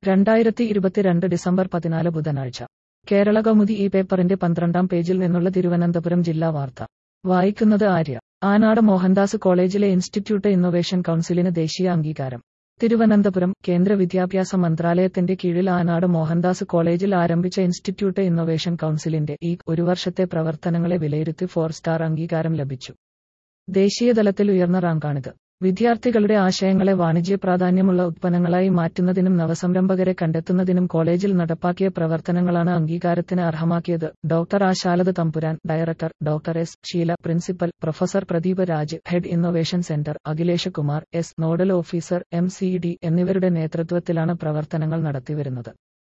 2022 December 14 ബുധനാഴ്ച. കേരള കൗമുദി ഈ പേപ്പറിന്റെ 12-ാം പേജിൽ നിന്നുള്ള തിരുവനന്തപുരം ജില്ലാ വാർത്ത. വായിക്കുന്നത് ആര്യ. ആനാട് മോഹൻദാസ് കോളേജിലെ ഇൻസ്റ്റിറ്റ്യൂട്ട് ഇന്നൊവേഷൻ കൗൺസിലിന് ദേശീയ അംഗീകാരം. തിരുവനന്തപുരം. കേന്ദ്ര വിദ്യാഭ്യാസ മന്ത്രാലയത്തിന്റെ കീഴിൽ ആനാട് മോഹൻദാസ് കോളേജിൽ ആരംഭിച്ച ഇൻസ്റ്റിറ്റ്യൂട്ട് ഇന്നൊവേഷൻ കൗൺസിലിന്റെ ഒരു വർഷത്തെ പ്രവർത്തനങ്ങളെ വിലയിരുത്തി 4 സ്റ്റാർ അംഗീകാരം ലഭിച്ചു. ദേശീയതലത്തിൽ ഉയർന്ന റാങ്കാണിത്. വിദ്യാർത്ഥികളുടെ ആശയങ്ങളെ വാണിജ്യ പ്രാധാന്യമുള്ള ഉത്പന്നങ്ങളായി മാറ്റുന്നതിനും നവസംരംഭകരെ കണ്ടെത്തുന്നതിനും കോളേജിൽ നടപ്പാക്കിയ പ്രവർത്തനങ്ങളാണ് അംഗീകാരത്തിന് അർഹമാക്കിയത്. Doctor Ashalatha Thampuran, director, doctor S. Sheela, principal, professor Pradeep Raj, head innovation centre, Akhilesh Kumar S, nodal officer, MCD എന്നിവരുടെ നേതൃത്വത്തിലാണ് പ്രവർത്തനങ്ങൾ നടത്തിവരുന്നത്.